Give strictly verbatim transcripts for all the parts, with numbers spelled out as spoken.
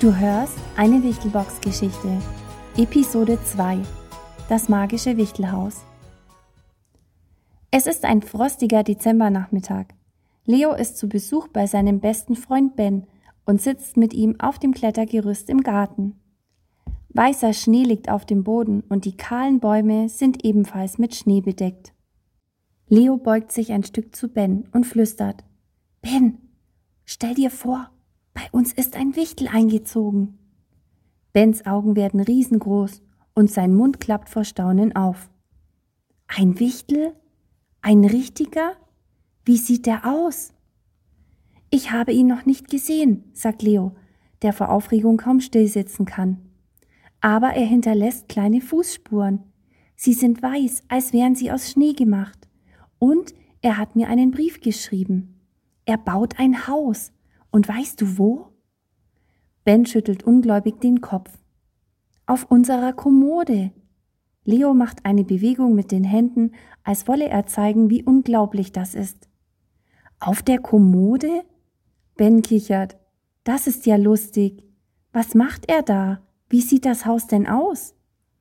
Du hörst eine Wichtelbox-Geschichte, Episode zwei, das magische Wichtelhaus. Es ist ein frostiger Dezembernachmittag. Leo ist zu Besuch bei seinem besten Freund Ben und sitzt mit ihm auf dem Klettergerüst im Garten. Weißer Schnee liegt auf dem Boden und die kahlen Bäume sind ebenfalls mit Schnee bedeckt. Leo beugt sich ein Stück zu Ben und flüstert: Ben, stell dir vor, bei uns ist ein Wichtel eingezogen. Bens Augen werden riesengroß und sein Mund klappt vor Staunen auf. Ein Wichtel? Ein richtiger? Wie sieht der aus? Ich habe ihn noch nicht gesehen, sagt Leo, der vor Aufregung kaum stillsitzen kann. Aber er hinterlässt kleine Fußspuren. Sie sind weiß, als wären sie aus Schnee gemacht. Und er hat mir einen Brief geschrieben. Er baut ein Haus. Und weißt du wo? Ben schüttelt ungläubig den Kopf. Auf unserer Kommode. Leo macht eine Bewegung mit den Händen, als wolle er zeigen, wie unglaublich das ist. Auf der Kommode? Ben kichert. Das ist ja lustig. Was macht er da? Wie sieht das Haus denn aus?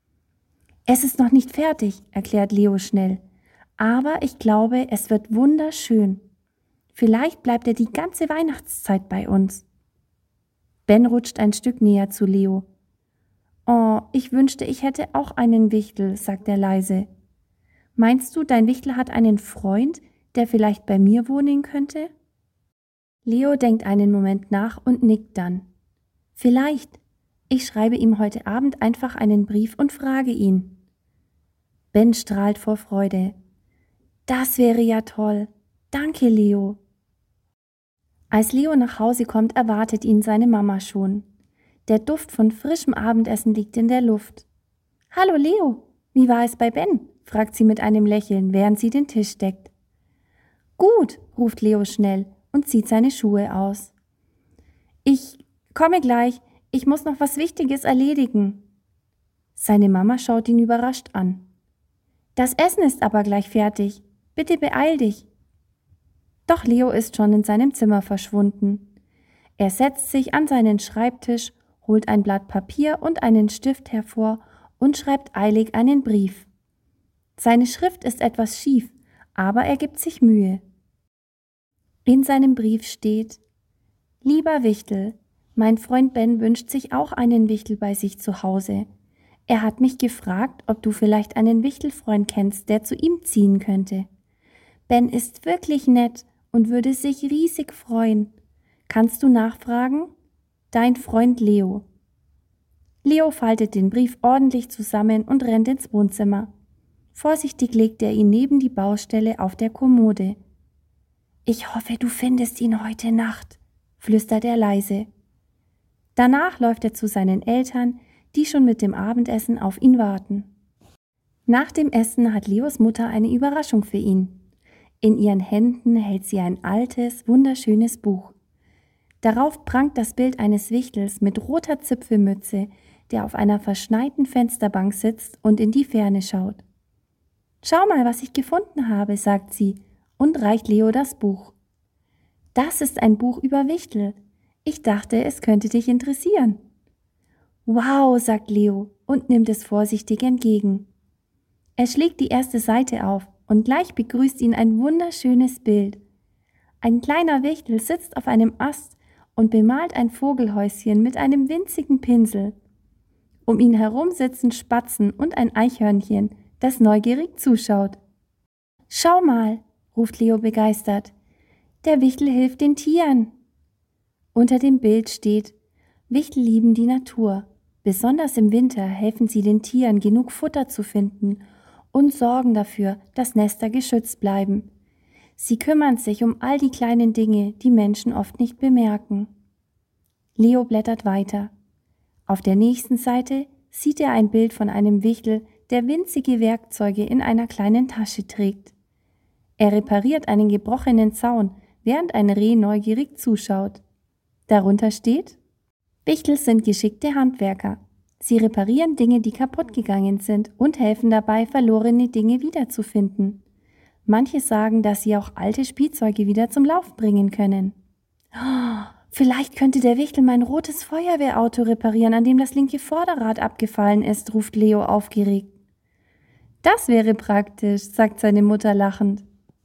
Es ist noch nicht fertig, erklärt Leo schnell. Aber ich glaube, es wird wunderschön. Vielleicht bleibt er die ganze Weihnachtszeit bei uns. Ben rutscht ein Stück näher zu Leo. Oh, ich wünschte, ich hätte auch einen Wichtel, sagt er leise. Meinst du, dein Wichtel hat einen Freund, der vielleicht bei mir wohnen könnte? Leo denkt einen Moment nach und nickt dann. Vielleicht. Ich schreibe ihm heute Abend einfach einen Brief und frage ihn. Ben strahlt vor Freude. Das wäre ja toll. Danke, Leo. Als Leo nach Hause kommt, erwartet ihn seine Mama schon. Der Duft von frischem Abendessen liegt in der Luft. Hallo Leo, wie war es bei Ben? Fragt sie mit einem Lächeln, während sie den Tisch deckt. Gut, ruft Leo schnell und zieht seine Schuhe aus. Ich komme gleich, ich muss noch was Wichtiges erledigen. Seine Mama schaut ihn überrascht an. Das Essen ist aber gleich fertig. Bitte beeil dich. Doch Leo ist schon in seinem Zimmer verschwunden. Er setzt sich an seinen Schreibtisch, holt ein Blatt Papier und einen Stift hervor und schreibt eilig einen Brief. Seine Schrift ist etwas schief, aber er gibt sich Mühe. In seinem Brief steht: Lieber Wichtel, mein Freund Ben wünscht sich auch einen Wichtel bei sich zu Hause. Er hat mich gefragt, ob du vielleicht einen Wichtelfreund kennst, der zu ihm ziehen könnte. Ben ist wirklich nett und würde sich riesig freuen. Kannst du nachfragen? Dein Freund Leo. Leo faltet den Brief ordentlich zusammen und rennt ins Wohnzimmer. Vorsichtig legt er ihn neben die Baustelle auf der Kommode. Ich hoffe, du findest ihn heute Nacht, flüstert er leise. Danach läuft er zu seinen Eltern, die schon mit dem Abendessen auf ihn warten. Nach dem Essen hat Leos Mutter eine Überraschung für ihn. In ihren Händen hält sie ein altes, wunderschönes Buch. Darauf prangt das Bild eines Wichtels mit roter Zipfelmütze, der auf einer verschneiten Fensterbank sitzt und in die Ferne schaut. Schau mal, was ich gefunden habe, sagt sie und reicht Leo das Buch. Das ist ein Buch über Wichtel. Ich dachte, es könnte dich interessieren. Wow, sagt Leo und nimmt es vorsichtig entgegen. Er schlägt die erste Seite auf und gleich begrüßt ihn ein wunderschönes Bild. Ein kleiner Wichtel sitzt auf einem Ast und bemalt ein Vogelhäuschen mit einem winzigen Pinsel. Um ihn herum sitzen Spatzen und ein Eichhörnchen, das neugierig zuschaut. Schau mal, ruft Leo begeistert. Der Wichtel hilft den Tieren. Unter dem Bild steht: Wichtel lieben die Natur. Besonders im Winter helfen sie den Tieren, genug Futter zu finden und sorgen dafür, dass Nester geschützt bleiben. Sie kümmern sich um all die kleinen Dinge, die Menschen oft nicht bemerken. Leo blättert weiter. Auf der nächsten Seite sieht er ein Bild von einem Wichtel, der winzige Werkzeuge in einer kleinen Tasche trägt. Er repariert einen gebrochenen Zaun, während ein Reh neugierig zuschaut. Darunter steht: Wichtel sind geschickte Handwerker. Sie reparieren Dinge, die kaputt gegangen sind und helfen dabei, verlorene Dinge wiederzufinden. Manche sagen, dass sie auch alte Spielzeuge wieder zum Laufen bringen können. Oh, Vielleicht könnte der Wichtel mein rotes Feuerwehrauto reparieren, an dem das linke Vorderrad abgefallen ist, ruft Leo aufgeregt. Das wäre praktisch, sagt seine Mutter lachend.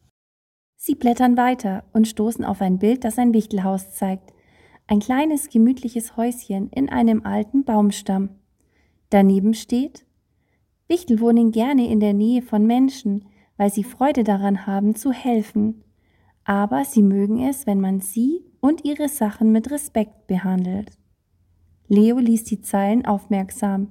Sie blättern weiter und stoßen auf ein Bild, das ein Wichtelhaus zeigt. Ein kleines, gemütliches Häuschen in einem alten Baumstamm. Daneben steht: Wichtel wohnen gerne in der Nähe von Menschen, weil sie Freude daran haben, zu helfen. Aber sie mögen es, wenn man sie und ihre Sachen mit Respekt behandelt. Leo liest die Zeilen aufmerksam.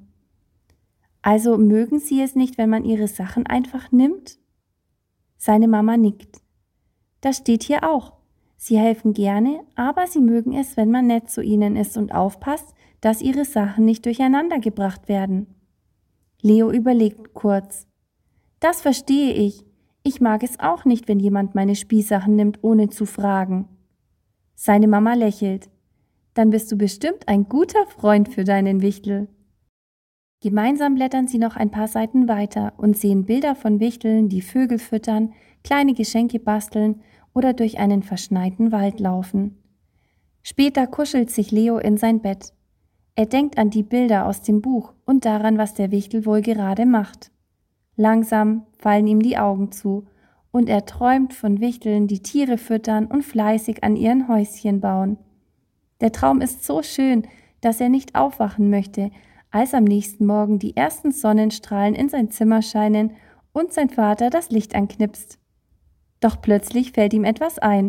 Also mögen sie es nicht, wenn man ihre Sachen einfach nimmt? Seine Mama nickt. Das steht hier auch. Sie helfen gerne, aber sie mögen es, wenn man nett zu ihnen ist und aufpasst, dass ihre Sachen nicht durcheinander gebracht werden. Leo überlegt kurz. Das verstehe ich. Ich mag es auch nicht, wenn jemand meine Spielsachen nimmt, ohne zu fragen. Seine Mama lächelt. Dann bist du bestimmt ein guter Freund für deinen Wichtel. Gemeinsam blättern sie noch ein paar Seiten weiter und sehen Bilder von Wichteln, die Vögel füttern, kleine Geschenke basteln oder durch einen verschneiten Wald laufen. Später kuschelt sich Leo in sein Bett. Er denkt an die Bilder aus dem Buch und daran, was der Wichtel wohl gerade macht. Langsam fallen ihm die Augen zu und er träumt von Wichteln, die Tiere füttern und fleißig an ihren Häuschen bauen. Der Traum ist so schön, dass er nicht aufwachen möchte, als am nächsten Morgen die ersten Sonnenstrahlen in sein Zimmer scheinen und sein Vater das Licht anknipst. Doch plötzlich fällt ihm etwas ein.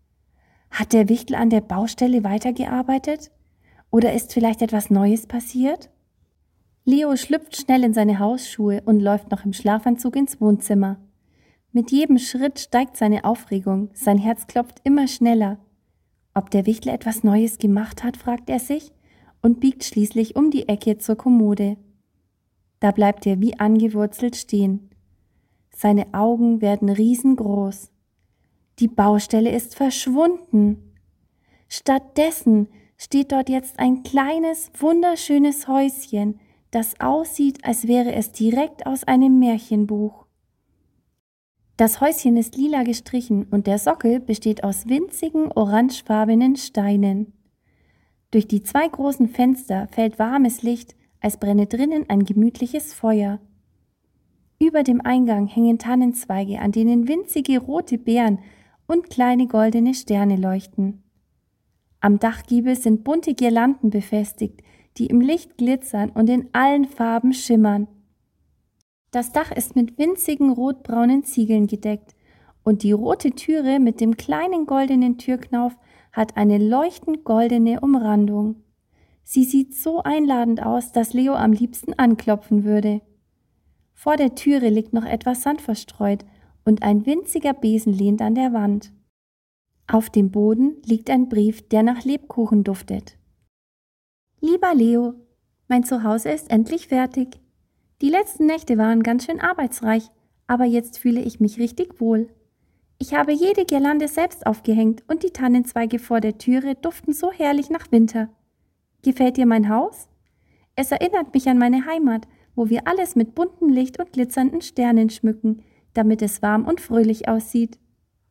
Hat der Wichtel an der Baustelle weitergearbeitet? Oder ist vielleicht etwas Neues passiert? Leo schlüpft schnell in seine Hausschuhe und läuft noch im Schlafanzug ins Wohnzimmer. Mit jedem Schritt steigt seine Aufregung, sein Herz klopft immer schneller. Ob der Wichtel etwas Neues gemacht hat, fragt er sich und biegt schließlich um die Ecke zur Kommode. Da bleibt er wie angewurzelt stehen. Seine Augen werden riesengroß. Die Baustelle ist verschwunden. Stattdessen steht dort jetzt ein kleines, wunderschönes Häuschen, das aussieht, als wäre es direkt aus einem Märchenbuch. Das Häuschen ist lila gestrichen und der Sockel besteht aus winzigen, orangefarbenen Steinen. Durch die zwei großen Fenster fällt warmes Licht, als brenne drinnen ein gemütliches Feuer. Über dem Eingang hängen Tannenzweige, an denen winzige rote Beeren und kleine goldene Sterne leuchten. Am Dachgiebel sind bunte Girlanden befestigt, die im Licht glitzern und in allen Farben schimmern. Das Dach ist mit winzigen rotbraunen Ziegeln gedeckt und die rote Türe mit dem kleinen goldenen Türknauf hat eine leuchtend goldene Umrandung. Sie sieht so einladend aus, dass Leo am liebsten anklopfen würde. Vor der Türe liegt noch etwas Sand verstreut und ein winziger Besen lehnt an der Wand. Auf dem Boden liegt ein Brief, der nach Lebkuchen duftet. Lieber Leo, mein Zuhause ist endlich fertig. Die letzten Nächte waren ganz schön arbeitsreich, aber jetzt fühle ich mich richtig wohl. Ich habe jede Girlande selbst aufgehängt und die Tannenzweige vor der Türe duften so herrlich nach Winter. Gefällt dir mein Haus? Es erinnert mich an meine Heimat, wo wir alles mit buntem Licht und glitzernden Sternen schmücken, damit es warm und fröhlich aussieht.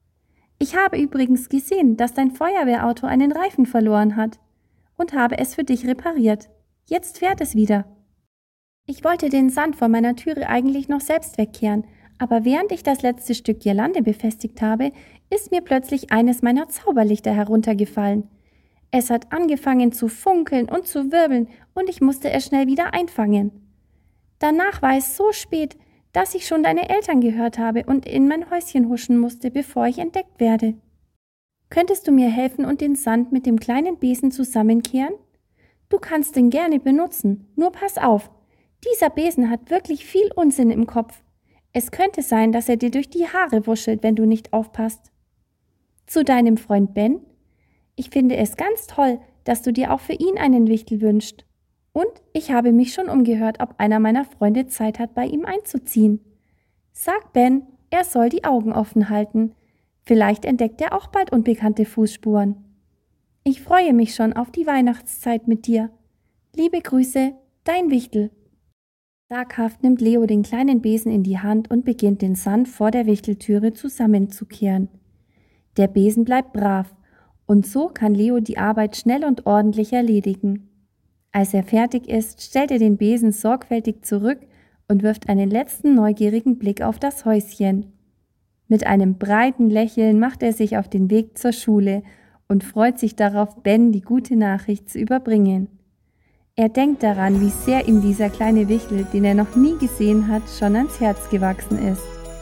Ich habe übrigens gesehen, dass dein Feuerwehrauto einen Reifen verloren hat und habe es für dich repariert. Jetzt fährt es wieder. Ich wollte den Sand vor meiner Türe eigentlich noch selbst wegkehren, aber während ich das letzte Stück Girlande befestigt habe, ist mir plötzlich eines meiner Zauberlichter heruntergefallen. Es hat angefangen zu funkeln und zu wirbeln und ich musste es schnell wieder einfangen. Danach war es so spät, dass ich schon deine Eltern gehört habe und in mein Häuschen huschen musste, bevor ich entdeckt werde. Könntest du mir helfen und den Sand mit dem kleinen Besen zusammenkehren? Du kannst den gerne benutzen, nur pass auf. Dieser Besen hat wirklich viel Unsinn im Kopf. Es könnte sein, dass er dir durch die Haare wuschelt, wenn du nicht aufpasst. Zu deinem Freund Ben. Ich finde es ganz toll, dass du dir auch für ihn einen Wichtel wünschst. Und ich habe mich schon umgehört, ob einer meiner Freunde Zeit hat, bei ihm einzuziehen. Sag Ben, er soll die Augen offen halten. Vielleicht entdeckt er auch bald unbekannte Fußspuren. Ich freue mich schon auf die Weihnachtszeit mit dir. Liebe Grüße, dein Wichtel. Zaghaft nimmt Leo den kleinen Besen in die Hand und beginnt den Sand vor der Wichteltüre zusammenzukehren. Der Besen bleibt brav Und so kann Leo die Arbeit schnell und ordentlich erledigen. Als er fertig ist, stellt er den Besen sorgfältig zurück und wirft einen letzten neugierigen Blick auf das Häuschen. Mit einem breiten Lächeln macht er sich auf den Weg zur Schule und freut sich darauf, Ben die gute Nachricht zu überbringen. Er denkt daran, wie sehr ihm dieser kleine Wichtel, den er noch nie gesehen hat, schon ans Herz gewachsen ist.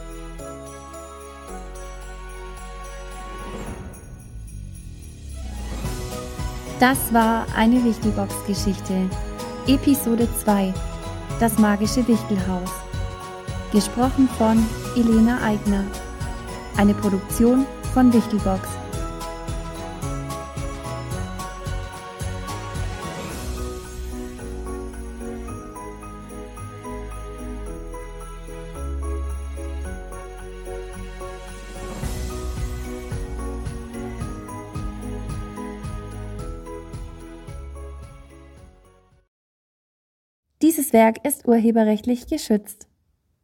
Das war eine Wichtelbox-Geschichte. Episode zwei. Das magische Wichtelhaus. Gesprochen von Elena Aigner. Eine Produktion von Wichtelbox. Dieses Werk ist urheberrechtlich geschützt.